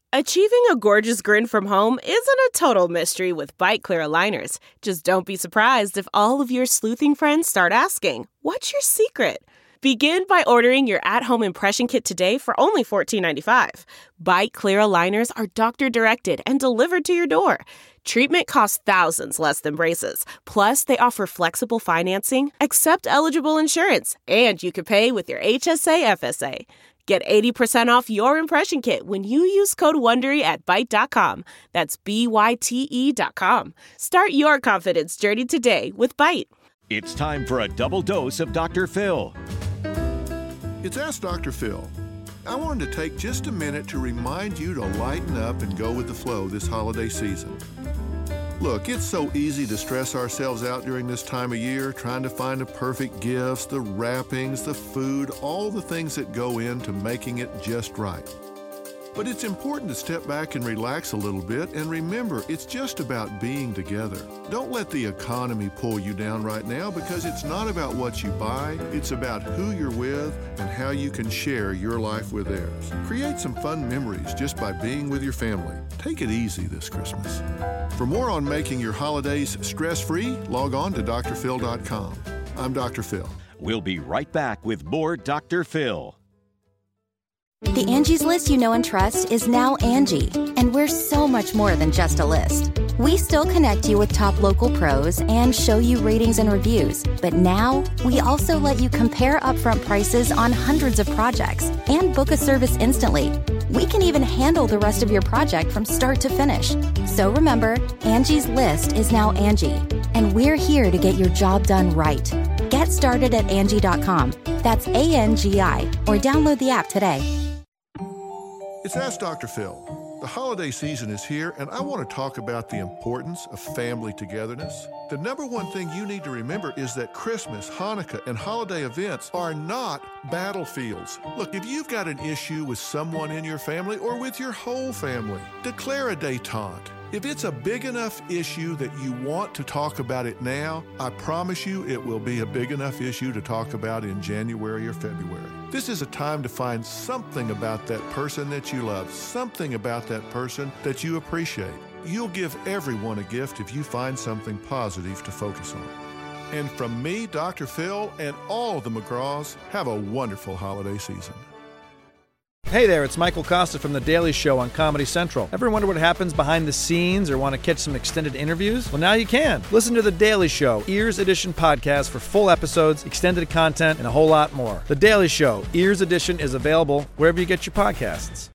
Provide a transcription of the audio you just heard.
Achieving a gorgeous grin from home isn't a total mystery with Byte Clear aligners. Just don't be surprised if all of your sleuthing friends start asking, "What's your secret?" Begin by ordering your at-home impression kit today for only $14.95. Byte Clear aligners are doctor-directed and delivered to your door. Treatment costs thousands less than braces. Plus, they offer flexible financing, accept eligible insurance, and you can pay with your HSA FSA. Get 80% off your impression kit when you use code WONDERY at Byte.com. That's BYTE.com. Start your confidence journey today with Byte. It's time for a double dose of Dr. Phil. It's Ask Dr. Phil. I wanted to take just a minute to remind you to lighten up and go with the flow this holiday season. Look, it's so easy to stress ourselves out during this time of year, trying to find the perfect gifts, the wrappings, the food, all the things that go into making it just right. But it's important to step back and relax a little bit and remember, it's just about being together. Don't let the economy pull you down right now because it's not about what you buy, it's about who you're with and how you can share your life with theirs. Create some fun memories just by being with your family. Take it easy this Christmas. For more on making your holidays stress-free, log on to drphil.com. I'm Dr. Phil. We'll be right back with more Dr. Phil. The Angie's List you know and trust is now Angie, and we're so much more than just a list. We still connect you with top local pros and show you ratings and reviews, but now we also let you compare upfront prices on hundreds of projects and book a service instantly. We can even handle the rest of your project from start to finish. So remember, Angie's List is now Angie, and we're here to get your job done right. Get started at Angie.com. That's ANGI, or download the app today. It's Ask Dr. Phil. The holiday season is here, and I want to talk about the importance of family togetherness. The number one thing you need to remember is that Christmas, Hanukkah, and holiday events are not battlefields. Look, if you've got an issue with someone in your family or with your whole family, declare a détente. If it's a big enough issue that you want to talk about it now, I promise you it will be a big enough issue to talk about in January or February. This is a time to find something about that person that you love, something about that person that you appreciate. You'll give everyone a gift if you find something positive to focus on. And from me, Dr. Phil, and all the McGraws, have a wonderful holiday season. Hey there, it's Michael Costa from The Daily Show on Comedy Central. Ever wonder what happens behind the scenes or want to catch some extended interviews? Well, now you can. Listen to The Daily Show, Ears Edition podcast for full episodes, extended content, and a whole lot more. The Daily Show, Ears Edition is available wherever you get your podcasts.